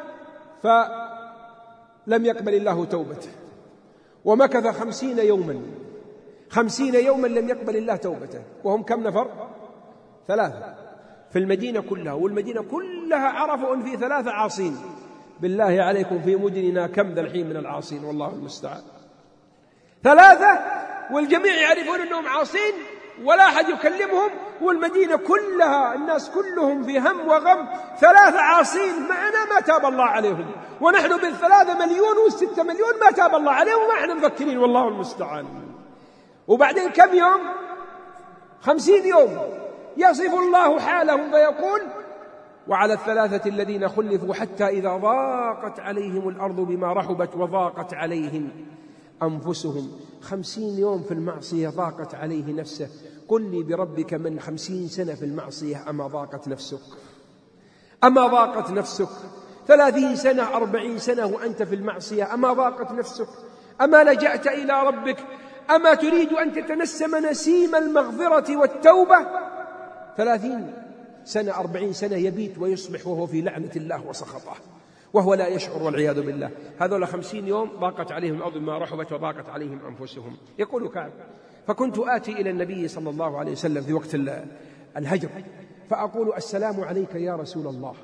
فلم يقبل الله توبته، ومكث 50 يوما 50 يوما لم يقبل الله توبته. وهم كم نفر؟ 3 في المدينة كلها، والمدينة كلها عرفوا أن في 3 عاصين. بالله عليكم في مدننا كم ذا الحين من العاصين؟ والله المستعان. 3 والجميع يعرفون أنهم عاصين ولا أحد يكلمهم، والمدينة كلها الناس كلهم في هم وغم. 3 عاصين معنا ما تاب الله عليهم، ونحن بال3 مليون وال6 مليون ما تاب الله عليهم وما احنا مفكرين، والله المستعان. وبعدين كم يوم؟ 50 يوم. يصف الله حالهم فيقول: وعلى 3 الذين خلفوا حتى إذا ضاقت عليهم الأرض بما رحبت وضاقت عليهم أنفسهم. 50 يوم في المعصية ضاقت عليه نفسه. قل لي بربك من 50 سنة في المعصية أما ضاقت نفسك؟ أما ضاقت نفسك 30 سنة 40 سنة وأنت في المعصية؟ أما ضاقت نفسك؟ أما لجأت إلى ربك؟ أما تريد أن تتنسم نسيم المغفرة والتوبة؟ 30 سنة 40 سنة يبيت ويصبح وهو في لعنة الله وسخطه وهو لا يشعر، والعياذ بالله. هذول 50 يوم ضاقت عليهم الأرض بما رحبت وضاقت عليهم أنفسهم. يقول كعب: فكنت آتي إلى النبي صلى الله عليه وسلم في وقت الهجر فأقول: السلام عليك يا رسول الله.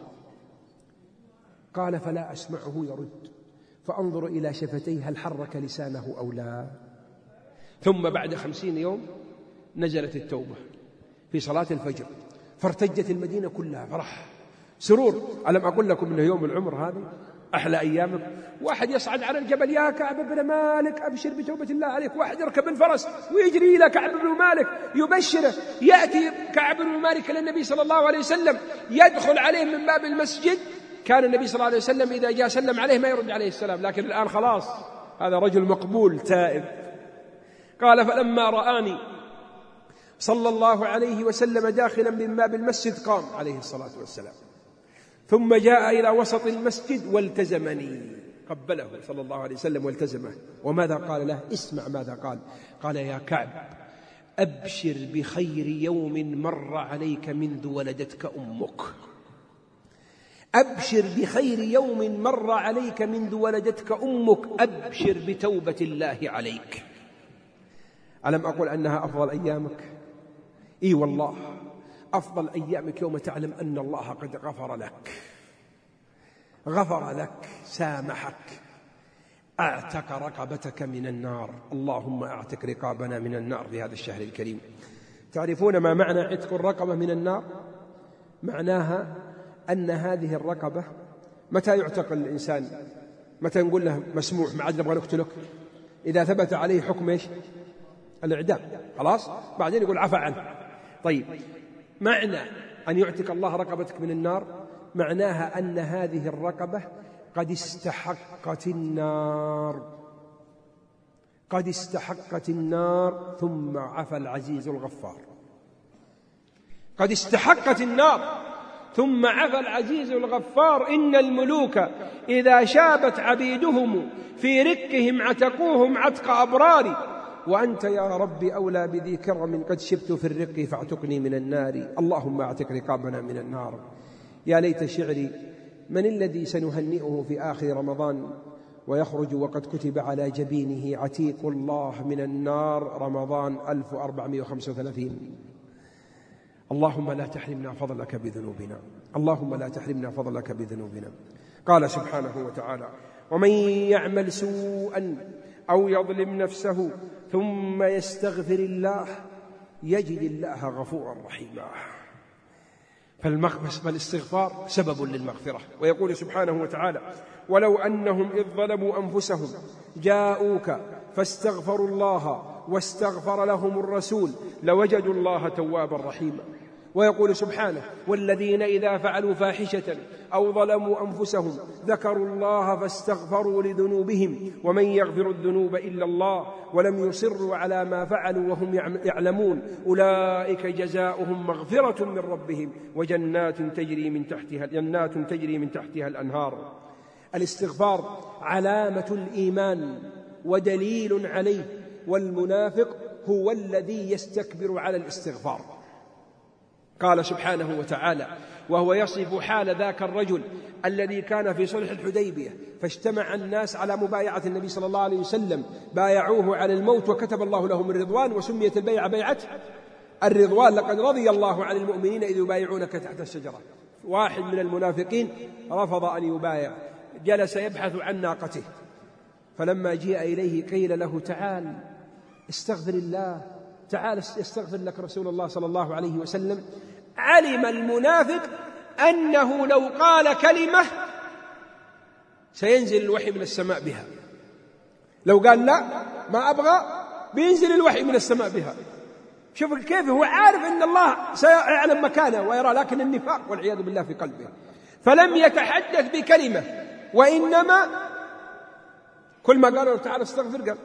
قال: فلا أسمعه يرد، فأنظر إلى شفتيه هل حرك لسانه أو لا. ثم بعد 50 يوم نزلت التوبة في صلاة الفجر، فارتجت المدينة كلها فرح سرور. ألم أقول لكم أنه يوم العمر هذه أحلى أيامك؟ واحد يصعد على الجبل: يا كعب بن مالك أبشر بتوبة الله عليك. واحد يركب الفرس ويجري إلى كعب بن مالك يبشره. يأتي كعب بن مالك إلى النبي صلى الله عليه وسلم، يدخل عليه من باب المسجد. كان النبي صلى الله عليه وسلم إذا جاء سلم عليه ما يرد عليه السلام، لكن الآن خلاص هذا رجل مقبول تائب. قال: فلما رآني صلى الله عليه وسلم داخلا من باب المسجد قام عليه الصلاة والسلام، ثم جاء إلى وسط المسجد والتزمني. قبله صلى الله عليه وسلم والتزمه. وماذا قال له؟ اسمع ماذا قال. قال: يا كعب، أبشر بخير يوم مر عليك منذ ولدتك أمك. أبشر بخير يوم مر عليك منذ ولدتك أمك، أبشر بتوبة الله عليك. ألم أقل أنها أفضل أيامك؟ إي والله، أفضل أيامك يوم تعلم أن الله قد غفر لك، سامحك، أعتق رقبتك من النار. اللهم أعتق رقابنا من النار في هذا الشهر الكريم. تعرفون ما معنى عتق الرقبة من النار؟ معناها أن هذه الرقبة متى يعتق الإنسان؟ متى نقول له مسموح ما عاد نبغى نقتلك؟ إذا ثبت عليه حكم إيش؟ الإعدام، خلاص بعدين يقول عفى عنه. طيب، معنى أن يعتق الله رقبتك من النار معناها أن هذه الرقبة قد استحقت النار ثم عفى العزيز الغفار. قد استحقت النار ثم عفى العزيز الغفار. إن الملوك إذا شابت عبيدهم في ركهم عتقوهم عتق أبرار، وأنت يا رب أولى بذي كرم قد شبت في الرق فاعتقني من النار. اللهم اعتق رقابنا من النار. يا ليت شعري من الذي سنهنئه في آخر رمضان ويخرج وقد كتب على جبينه عتيق الله من النار رمضان 1435. اللهم لا تحرمنا فضلك بذنوبنا، اللهم لا تحرمنا فضلك بذنوبنا. قال سبحانه وتعالى: ومن يعمل سوءا أو يظلم نفسه ثم يستغفر الله يجد الله غفورا رحيما. فالاستغفار سبب للمغفرة. ويقول سبحانه وتعالى: ولو أنهم إذ ظلموا أنفسهم جاءوك فاستغفروا الله واستغفر لهم الرسول لوجدوا الله توابا رحيما. ويقول سبحانه: والذين إذا فعلوا فاحشة أو ظلموا أنفسهم ذكروا الله فاستغفروا لذنوبهم ومن يغفر الذنوب إلا الله ولم يصروا على ما فعلوا وهم يعلمون أولئك جزاؤهم مغفرة من ربهم وجنات تجري من تحتها الأنهار. الاستغفار علامة الإيمان ودليل عليه، والمنافق هو الذي يستكبر على الاستغفار. قال سبحانه وتعالى وهو يصف حال ذاك الرجل الذي كان في صلح الحديبية فاجتمع الناس على مبايعة النبي صلى الله عليه وسلم، بايعوه على الموت وكتب الله لهم الرضوان، وسميت البيعة بيعة الرضوان. لقد رضي الله عن المؤمنين إذ يبايعونك تحت الشجرة. واحد من المنافقين رفض أن يبايع، جلس يبحث عن ناقته، فلما جاء إليه قيل له: تعال استغفر الله، تعال يستغفر لك رسول الله صلى الله عليه وسلم. علم المنافق أنه لو قال كلمة سينزل الوحي من السماء بها، لو قال لا ما أبغى بينزل الوحي من السماء بها. شوف كيف هو عارف أن الله سيعلم مكانه ويرى، لكن النفاق والعياذ بالله في قلبه، فلم يتحدث بكلمة، وإنما كل ما قالوا تعال استغفر قال.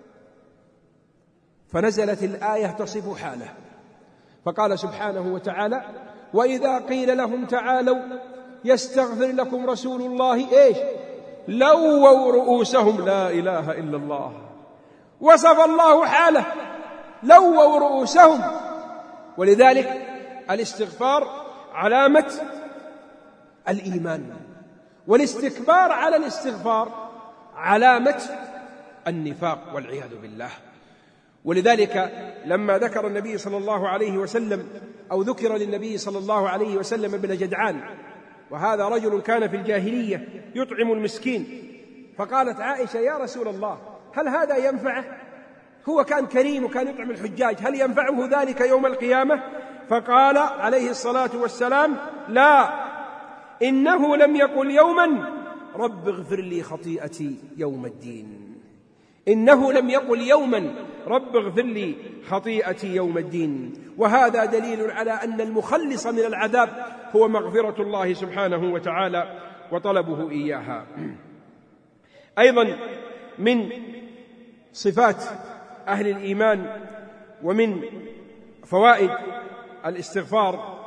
فنزلت الآية تصف حاله، فقال سبحانه وتعالى: وإذا قيل لهم تعالوا يستغفر لكم رسول الله إيش؟ لووا رؤوسهم. لا إله إلا الله. وصف الله حاله لووا رؤوسهم. ولذلك الاستغفار علامة الإيمان، والاستكبار على الاستغفار علامة النفاق والعياذ بالله. ولذلك لما ذكر النبي صلى الله عليه وسلم أو ذكر للنبي صلى الله عليه وسلم ابن جدعان، وهذا رجل كان في الجاهلية يطعم المسكين، فقالت عائشة: يا رسول الله هل هذا ينفعه؟ هو كان كريم وكان يطعم الحجاج، هل ينفعه ذلك يوم القيامة؟ فقال عليه الصلاة والسلام: لا، إنه لم يقل يوما رب اغفر لي خطيئتي يوم الدين. إنه لم يقل يوما رب اغفر لي خطيئتي يوم الدين. وهذا دليل على أن المخلص من العذاب هو مغفرة الله سبحانه وتعالى وطلبه إياها. أيضا من صفات أهل الإيمان ومن فوائد الاستغفار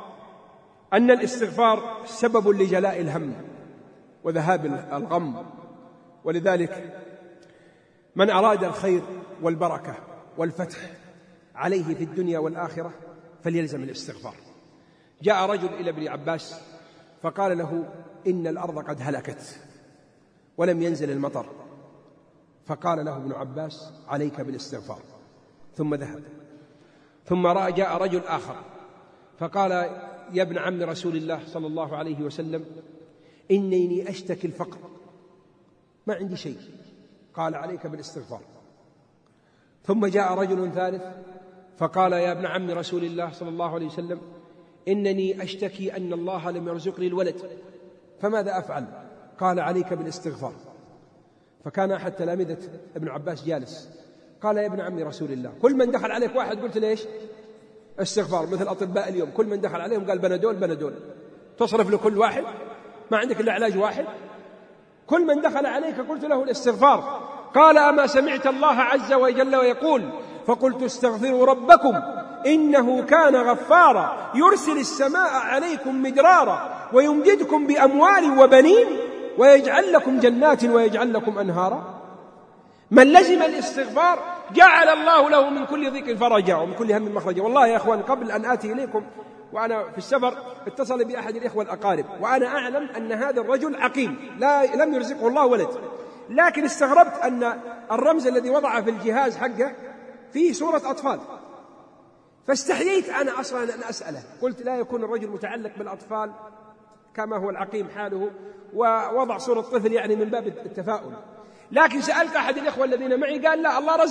أن الاستغفار سبب لجلاء الهم وذهاب الغم. ولذلك من أراد الخير والبركة والفتح عليه في الدنيا والآخرة فليلزم الاستغفار. جاء رجل إلى ابن عباس فقال له: إن الأرض قد هلكت ولم ينزل المطر. فقال له ابن عباس: عليك بالاستغفار. ثم ذهب. ثم جاء رجل آخر فقال: يا ابن عم رسول الله صلى الله عليه وسلم، إنني أشتكي الفقر، ما عندي شيء. قال: عليك بالاستغفار. ثم جاء رجل ثالث فقال: يا ابن عم رسول الله صلى الله عليه وسلم، إنني أشتكي أن الله لم يرزقني الولد، فماذا أفعل؟ قال: عليك بالاستغفار. فكان أحد تلامذة ابن عباس جالس قال: يا ابن عم رسول الله، كل من دخل عليك واحد قلت ليش؟ استغفار، مثل أطباء اليوم كل من دخل عليهم قال بنادول بنادول، تصرف لكل واحد، ما عندك إلا علاج واحد. كل من دخل عليك قلت له الاستغفار. قال: أما سمعت الله عز وجل ويقول: فقلت استغفروا ربكم إنه كان غفارا يرسل السماء عليكم مدرارا ويمددكم بأموال وبنين ويجعل لكم جنات ويجعل لكم أنهارا. من لزم الاستغفار جعل الله له من كل ضيق فرجا ومن كل هم مخرجا. والله يا أخوان، قبل أن آتي إليكم وأنا في السفر اتصل بأحد الإخوة الأقارب، وأنا أعلم أن هذا الرجل عقيم لم يرزقه الله ولد، لكن استغربت أن الرمز الذي وضعه في الجهاز حقه فيه صورة أطفال، فاستحييت أنا أصلا أن أسأله. قلت لا يكون الرجل متعلق بالأطفال كما هو العقيم حاله ووضع صورة طفل يعني من باب التفاؤل. لكن سألت أحد الإخوة الذين معي قال: لا، الله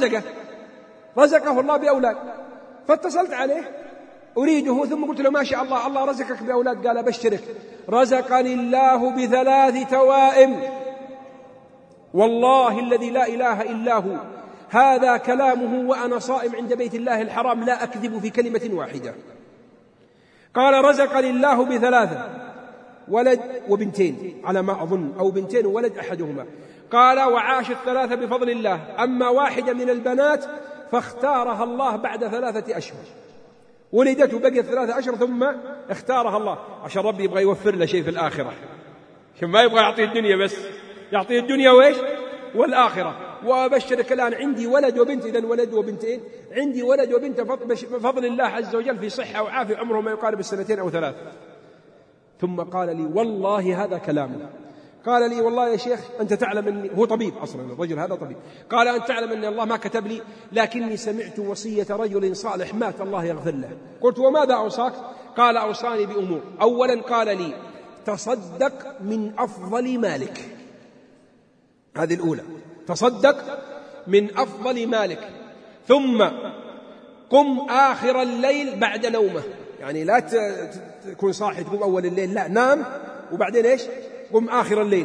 رزقه الله بأولاد. فاتصلت عليه أريده، ثم قلت له: ما شاء الله، الله رزقك بأولاد. قال: أبشرك، رزقني الله ب3 توائم، والله الذي لا إله إلا هو، هذا كلامه وأنا صائم عند بيت الله الحرام، لا أكذب في كلمة واحدة. قال: رزقني الله ب3 ولد وبنتين على ما أظن، أو بنتين وولد أحدهما. قال: وعاش ال3 بفضل الله، أما واحدة من البنات فاختارها الله بعد 3 أشهر، ولدت وبقيت 3 أشهر ثم اختارها الله، عشان ربي يبغى يوفر له شيء في الآخرة، عشان ما يبغى يعطيه الدنيا بس، يعطيه الدنيا وإيش والآخرة. وأبشرك الآن عندي ولد وبنت، إذن ولد وبنتين، عندي ولد وبنت بفضل الله عز وجل في صحة وعافية، عمره ما يقارب 2 أو 3. ثم قال لي: والله هذا كلامه. قال لي: والله يا شيخ أنت تعلم أني، هو طبيب أصلا الرجل هذا طبيب، قال: أنت تعلم أن الله ما كتب لي، لكني سمعت وصية رجل صالح مات الله يغفر له. قلت: وماذا أوصاك؟ قال: أوصاني بأمور. أولا قال لي: تصدق من أفضل مالك، هذه الأولى، تصدق من أفضل مالك، ثم قم آخر الليل بعد نومه، يعني لا تكون صاحي تقوم أول الليل، لا، نام وبعدين إيش؟ قم آخر الليل،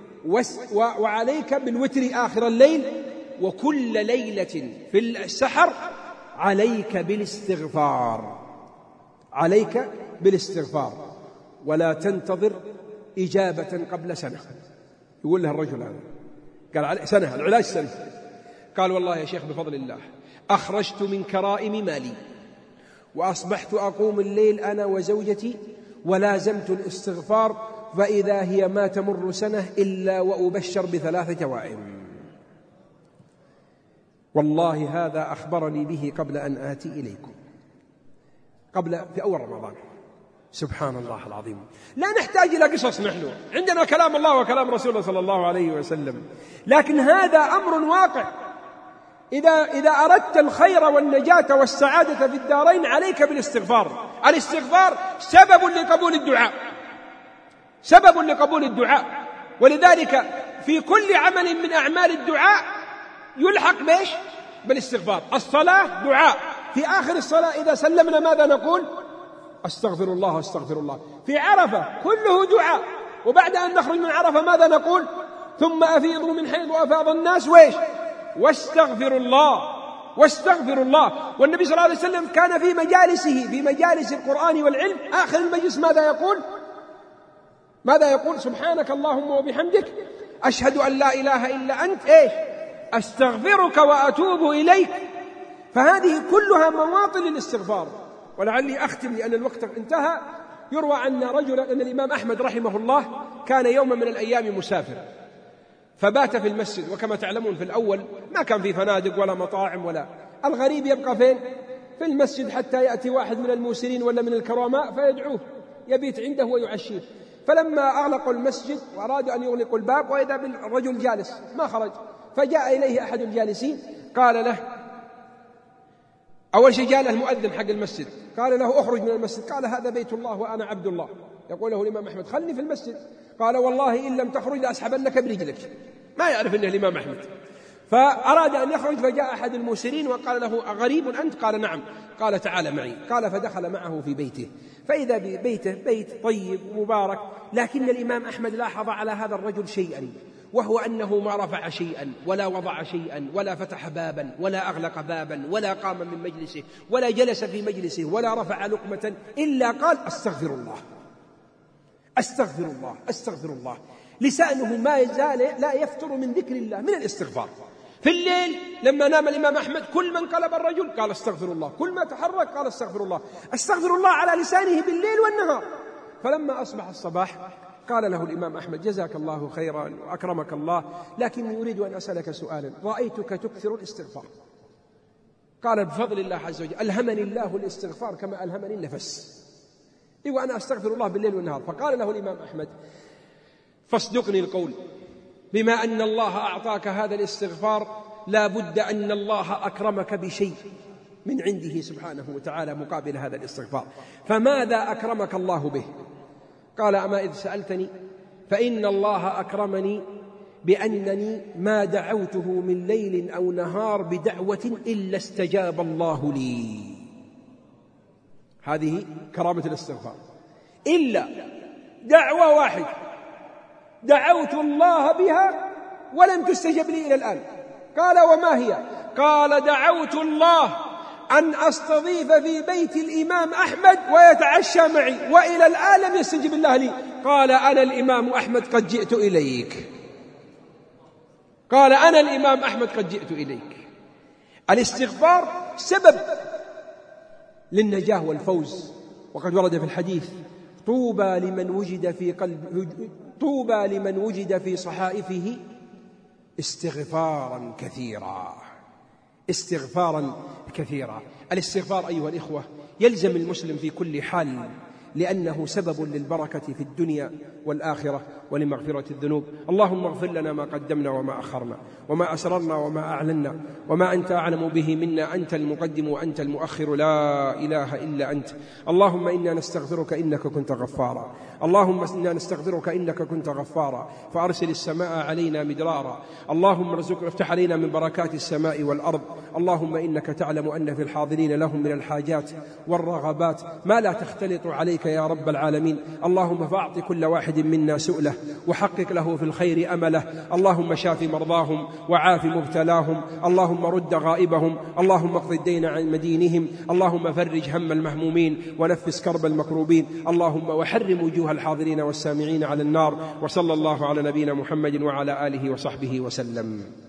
وعليك بالوتر آخر الليل، وكل ليلة في السحر عليك بالاستغفار، عليك بالاستغفار، ولا تنتظر إجابة قبل سنة. يقول له الرجل هذا، قال: سنة، العلاج سنة. قال: والله يا شيخ بفضل الله أخرجت من كرائم مالي وأصبحت أقوم الليل أنا وزوجتي ولازمت الاستغفار، فإذا هي ما تمر سنة إلا وأبشر ب3 توائم. والله هذا أخبرني به قبل أن آتي إليكم، في أول رمضان. سبحان الله العظيم. لا نحتاج إلى قصص، نحن عندنا كلام الله وكلام رسوله صلى الله عليه وسلم، لكن هذا أمر واقع. إذا أردت الخير والنجاة والسعادة في الدارين عليك بالاستغفار. الاستغفار سبب لقبول الدعاء، سبب لقبول الدعاء. ولذلك في كل عمل من أعمال الدعاء يلحق بإيش؟ بالاستغفار. الصلاة دعاء، في آخر الصلاة إذا سلمنا ماذا نقول؟ أستغفر الله أستغفر الله. في عرفة كله دعاء، وبعد أن نخرج من عرفة ماذا نقول؟ ثم أفيضوا من حيث أفاض الناس وإيش؟ واستغفر الله، واستغفر الله. والنبي صلى الله عليه وسلم كان في مجالسه، في مجالس القرآن والعلم، آخر المجلس ماذا يقول؟ ماذا يقول؟ سبحانك اللهم وبحمدك أشهد أن لا إله إلا أنت إيش؟ أستغفرك وأتوب إليك. فهذه كلها مواطن للاستغفار. ولعلي أختم لأن الوقت انتهى. يروى أن الإمام أحمد رحمه الله كان يوما من الأيام مسافر، فبات في المسجد. وكما تعلمون في الأول ما كان في فنادق ولا مطاعم ولا، الغريب يبقى فين؟ في المسجد، حتى يأتي واحد من الموسرين ولا من الكراماء فيدعوه يبيت عنده ويعشيه. فلما أغلقوا المسجد وأرادوا أن يغلقوا الباب وإذا بالرجل جالس ما خرج، فجاء إليه أحد الجالسين قال له، أول شيء جاء له المؤذن حق المسجد قال له اخرج من المسجد. قال هذا بيت الله وأنا عبد الله. يقول له الإمام أحمد خلني في المسجد. قال والله إن لم تخرج لأسحبنك برجلك. ما يعرف أنه الإمام أحمد. فأراد أن يخرج، فجاء أحد الموسرين وقال له أغريب أنت؟ قال نعم. قال تعال معي. قال فدخل معه في بيته، فإذا ببيته بيت طيب ومبارك، لكن الإمام أحمد لاحظ على هذا الرجل شيئا، وهو أنه ما رفع شيئا ولا وضع شيئا ولا فتح بابا ولا أغلق بابا ولا قام من مجلسه ولا جلس في مجلسه ولا رفع لقمة إلا قال أستغفر الله أستغفر الله أستغفر الله. لسانه ما يزال لا يفتر من ذكر الله، من الاستغفار. في الليل لما نام الإمام أحمد كل ما انقلب الرجل قال استغفر الله، كل ما تحرك قال استغفر الله، استغفر الله على لسانه بالليل والنهار. فلما أصبح الصباح قال له الإمام أحمد جزاك الله خيرا وأكرمك الله، لكني أريد أن أسألك سؤالا، رأيتك تكثر الاستغفار. قال بفضل الله عز وجل ألهمني الله الاستغفار كما ألهمني النفس، وأنا أستغفر الله بالليل والنهار. فقال له الإمام أحمد فاصدقني القول، بما أن الله أعطاك هذا الاستغفار لا بد أن الله أكرمك بشيء من عنده سبحانه وتعالى مقابل هذا الاستغفار، فماذا أكرمك الله به؟ قال أما إذ سألتني فإن الله أكرمني بأنني ما دعوته من ليل أو نهار بدعوة إلا استجاب الله لي. هذه كرامة الاستغفار، إلا دعوة واحدة دعوت الله بها ولم تستجب لي إلى الآن. قال وما هي؟ قال دعوت الله أن أستضيف في بيت الإمام أحمد ويتعشى معي وإلى الآن لم يستجب الله لي. قال أنا الإمام أحمد قد جئت إليك. قال أنا الإمام أحمد قد جئت إليك. الاستغفار سبب للنجاة والفوز. وقد ورد في الحديث طوبى لمن وجد في صحائفه استغفارا كثيرا، استغفارا كثيرا. الاستغفار أيها الإخوة يلزم المسلم في كل حال، لأنه سبب للبركة في الدنيا والآخرة ولمغفرة الذنوب. اللهم اغفر لنا ما قدمنا وما أخرنا وما أسررنا وما أعلنا وما أنت أعلم به منا، أنت المقدم وأنت المؤخر، لا إله إلا أنت. اللهم إنا نستغفرك إنك كنت غفارا، اللهم إنا نستغفرك إنك كنت غفارا، فأرسل السماء علينا مدرارا، اللهم ارزقنا افتح علينا من بركات السماء والأرض. اللهم إنك تعلم أن في الحاضرين لهم من الحاجات والرغبات ما لا تختلط عليك يا رب العالمين. اللهم فأعط كل واحد منا سؤله وحقق له في الخير أمله. اللهم شاف مرضاهم وعاف مبتلاهم، اللهم رد غائبهم، اللهم اقض الدين عن مدينهم، اللهم فرج هم المهمومين ونفس كرب المكروبين، اللهم وحرم وجوه الحاضرين والسامعين على النار. وصلى الله على نبينا محمد وعلى آله وصحبه وسلم.